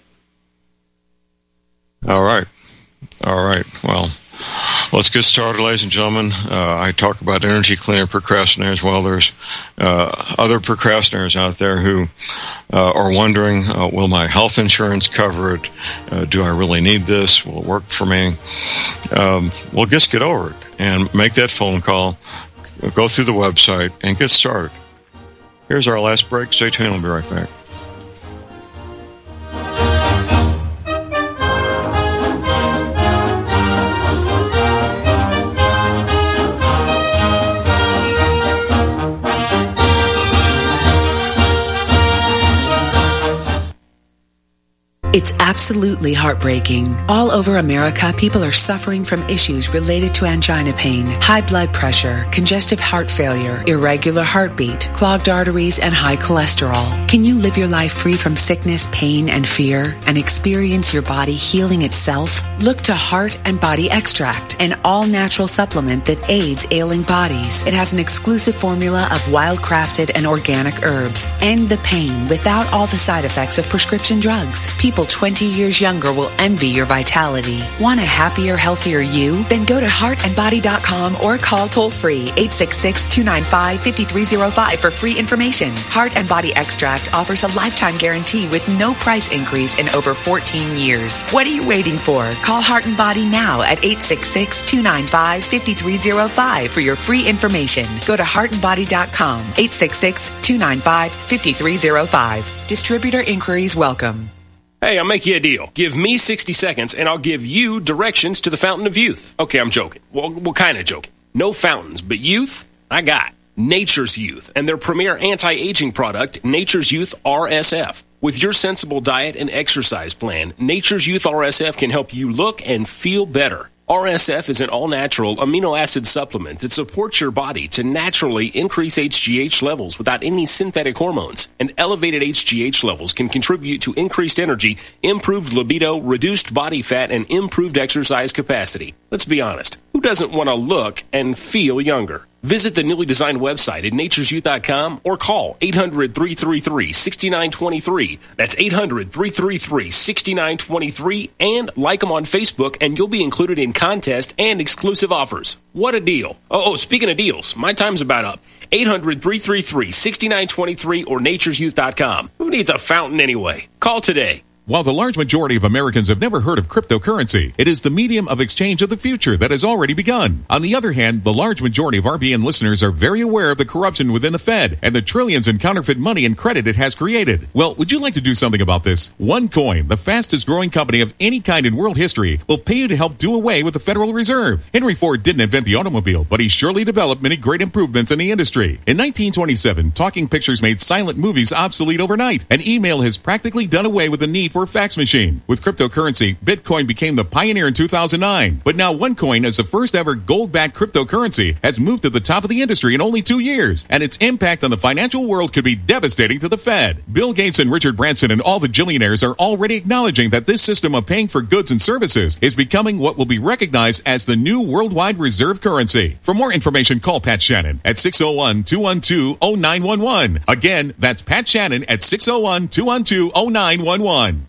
Speaker 2: All right. Well, let's get started, ladies and gentlemen. I talk about energy cleaner procrastinators. Well, there's other procrastinators out there who are wondering, will my health insurance cover it? Do I really need this? Will it work for me? Well, just get over it and make that phone call, go through the website, and get started. Here's our last break. Stay tuned. We'll be right back.
Speaker 13: It's absolutely heartbreaking. All over America, people are suffering from issues related to angina pain, high blood pressure, congestive heart failure, irregular heartbeat, clogged arteries, and high cholesterol. Can you live your life free from sickness, pain, and fear, and experience your body healing itself? Look to Heart and Body Extract, an all-natural supplement that aids ailing bodies. It has an exclusive formula of wild-crafted and organic herbs. End the pain without all the side effects of prescription drugs. People 20 years younger will envy your vitality. Want a happier, healthier you? Then go to heartandbody.com or call toll-free 866-295-5305 for free information. Heart and Body Extract offers a lifetime guarantee with no price increase in over 14 years. What are you waiting for? Call Heart and Body now at 866-295-5305 for your free information. Go to heartandbody.com, 866-295-5305. Distributor inquiries welcome.
Speaker 14: Hey, I'll make you a deal. Give me 60 seconds, and I'll give you directions to the Fountain of Youth. Okay, I'm joking. Well, kind of joking. No fountains, but youth, I got Nature's Youth and their premier anti-aging product, Nature's Youth RSF. With your sensible diet and exercise plan, Nature's Youth RSF can help you look and feel better. RSF is an all-natural amino acid supplement that supports your body to naturally increase HGH levels without any synthetic hormones. And elevated HGH levels can contribute to increased energy, improved libido, reduced body fat, and improved exercise capacity. Let's be honest, who doesn't want to look and feel younger? Visit the newly designed website at naturesyouth.com or call 800-333-6923. That's 800-333-6923, and like them on Facebook, and you'll be included in contests and exclusive offers. What a deal. Oh, speaking of deals, my time's about up. 800-333-6923 or naturesyouth.com. Who needs a fountain anyway? Call today.
Speaker 5: While the large majority of Americans have never heard of cryptocurrency, it is the medium of exchange of the future that has already begun. On the other hand, the large majority of RBN listeners are very aware of the corruption within the Fed and the trillions in counterfeit money and credit it has created. Well, would you like to do something about this? OneCoin, the fastest growing company of any kind in world history, will pay you to help do away with the Federal Reserve. Henry Ford didn't invent the automobile, but he surely developed many great improvements in the industry. In 1927, talking pictures made silent movies obsolete overnight, and email has practically done away with the need for a fax machine. With cryptocurrency, Bitcoin became the pioneer in 2009. But now OneCoin, as the first ever gold-backed cryptocurrency, has moved to the top of the industry in only 2 years, and its impact on the financial world could be devastating to the Fed. Bill Gates and Richard Branson and all the billionaires are already acknowledging that this system of paying for goods and services is becoming what will be recognized as the new worldwide reserve currency. For more information, call Pat Shannon at 601-212-0911. Again, that's Pat Shannon at 601-212-0911.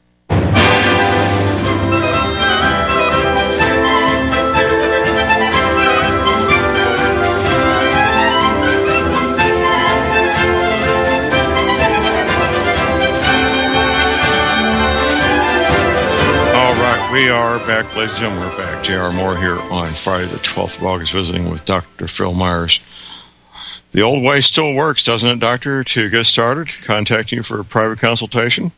Speaker 2: We are back, ladies and gentlemen. We're back. J.R. Moore here on Friday the 12th of August, visiting with Dr. Phil Myers. The old way still works, doesn't it, Doctor, to get started? Contact you for a private consultation?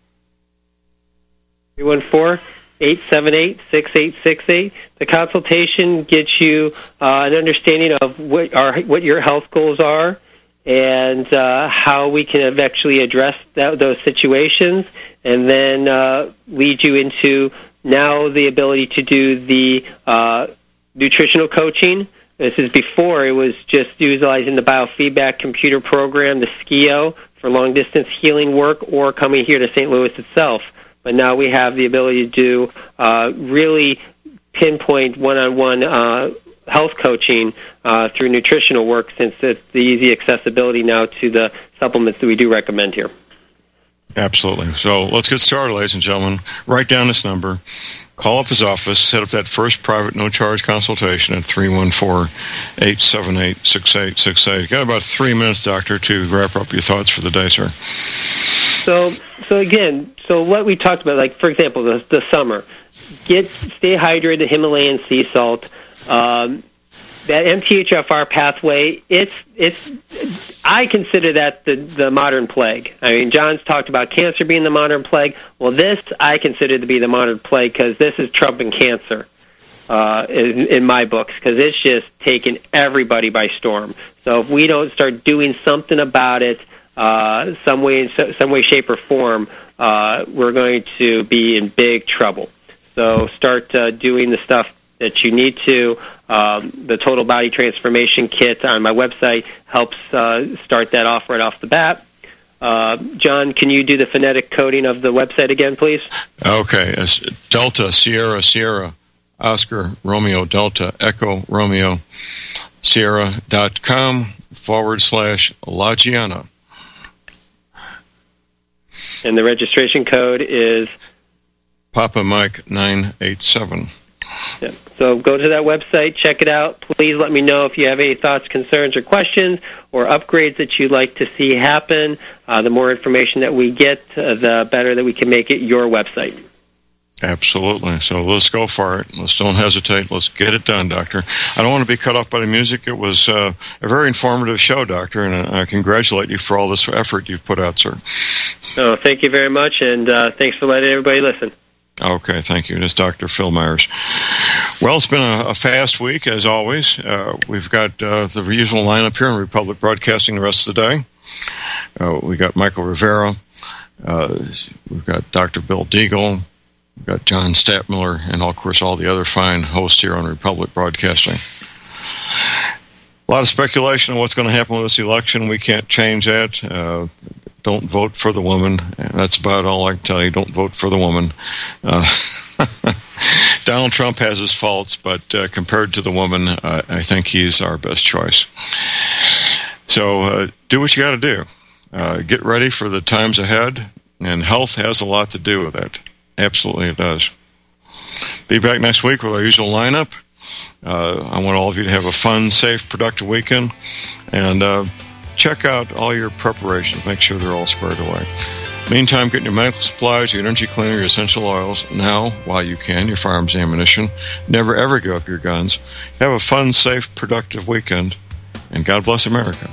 Speaker 3: 314-878-6868. The consultation gets you an understanding of what your health goals are and how we can actually address those situations, and then lead you into now the ability to do the nutritional coaching. This is before it was just utilizing the biofeedback computer program, the SKIO, for long-distance healing work, or coming here to St. Louis itself. But now we have the ability to do really pinpoint one-on-one health coaching through nutritional work, since it's the easy accessibility now to the supplements that we do recommend here.
Speaker 2: Absolutely. So let's get started, ladies and gentlemen. Write down this number. Call up his office. Set up that first private no-charge consultation at 314-878-6868. You got about 3 minutes, Doctor, to wrap up your thoughts for the day, sir.
Speaker 3: So what we talked about, like, for example, the summer. Stay hydrated, Himalayan sea salt. That MTHFR pathway, I consider that the modern plague. I mean, John's talked about cancer being the modern plague. Well, this I consider to be the modern plague, because this is trumping cancer in my books, because it's just taken everybody by storm. So if we don't start doing something about it, some way, shape, or form, we're going to be in big trouble. So start doing the stuff that you need to. The Total Body Transformation Kit on my website helps start that off right off the bat. John, can you do the phonetic coding of the website again, please?
Speaker 2: Okay. It's Delta, Sierra, Sierra, Oscar, Romeo, Delta, Echo, Romeo, Sierra.com/La
Speaker 3: And the registration code is?
Speaker 2: Papa Mike 987.
Speaker 3: Yeah. So go to that website, check it out. Please let me know if you have any thoughts, concerns, or questions, or upgrades that you'd like to see happen. The more information that we get, the better that we can make it your website.
Speaker 2: Absolutely. So let's go for it. Let's don't hesitate. Let's get it done, Doctor. I don't want to be cut off by the music. It was a very informative show, Doctor, and I congratulate you for all this effort you've put out, sir.
Speaker 3: Oh, thank you very much, and thanks for letting everybody listen.
Speaker 2: Okay, thank you. It's Dr. Phil Myers. Well, it's been a fast week, as always. We've got the usual lineup here in Republic Broadcasting the rest of the day. We got Michael Rivera. We've got Dr. Bill Deagle. We've got John Stadtmiller, and, of course, all the other fine hosts here on Republic Broadcasting. A lot of speculation on what's going to happen with this election. We can't change that. Don't vote for the woman. That's about all I can tell you. Don't vote for the woman. Donald Trump has his faults, but compared to the woman, I think he's our best choice. So do what you got to do. Get ready for the times ahead, and health has a lot to do with it. Absolutely it does. Be back next week with our usual lineup. I want all of you to have a fun, safe, productive weekend, and check out all your preparations. Make sure they're all squared away. Meantime, get your medical supplies, your energy cleaner, your essential oils now while you can, your firearms ammunition. Never, ever give up your guns. Have a fun, safe, productive weekend, and God bless America.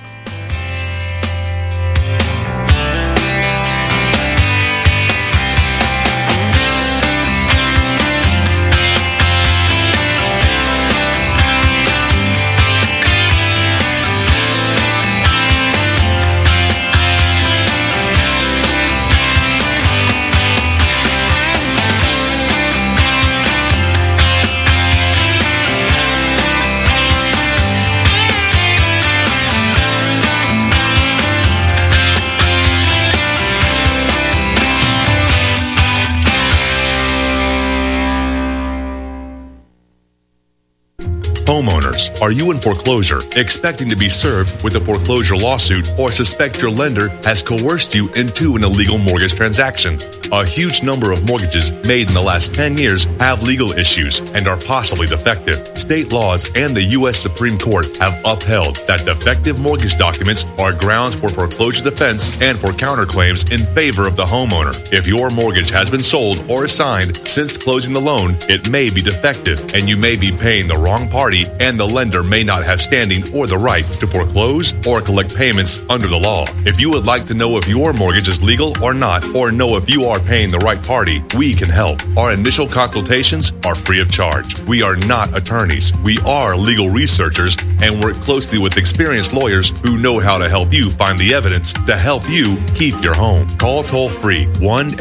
Speaker 15: Homeowners, are you in foreclosure, expecting to be served with a foreclosure lawsuit, or suspect your lender has coerced you into an illegal mortgage transaction? A huge number of mortgages made in the last 10 years have legal issues and are possibly defective. State laws and the U.S. Supreme Court have upheld that defective mortgage documents are grounds for foreclosure defense and for counterclaims in favor of the homeowner. If your mortgage has been sold or assigned since closing the loan, it may be defective and you may be paying the wrong party, and the lender may not have standing or the right to foreclose or collect payments under the law. If you would like to know if your mortgage is legal or not, or know if you are paying the right party, we can help. Our initial consultations are free of charge. We are not attorneys. We are legal researchers and work closely with experienced lawyers who know how to help you find the evidence to help you keep your home. Call toll-free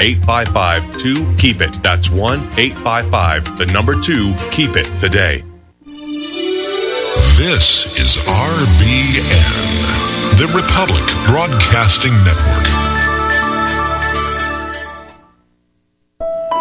Speaker 15: 1-855-2-KEEP-IT. That's 1-855-2-KEEP-IT today.
Speaker 16: This is RBN, the Republic Broadcasting Network.